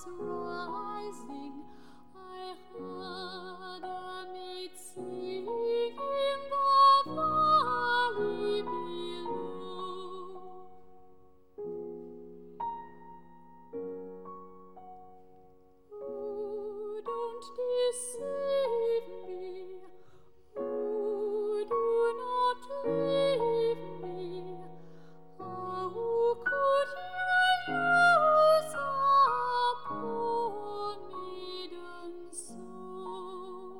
was rising, I heard a maid singing the valley below. Oh, don't deceive me, oh, do not leave me. How could you use a poor maiden so?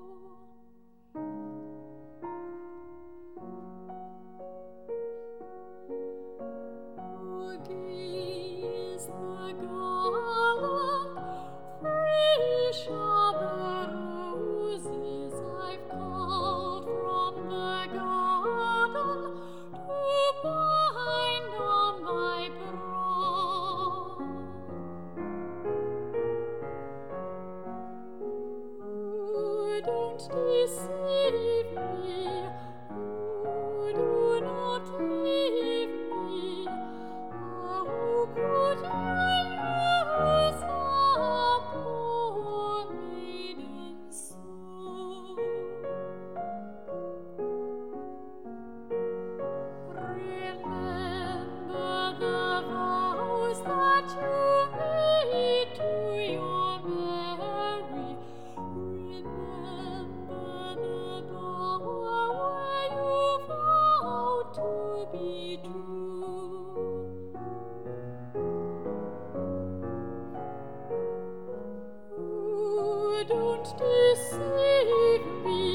Oh, gay is the garland, fresh are the roses I've culled from the garden to bind on thy brow. Oh, don't deceive me, oh, do not leave me. How could you use a poor maiden so? Remember the vows that you made to your Mary. Remember the bower where you vowed to be true. Oh, don't deceive me.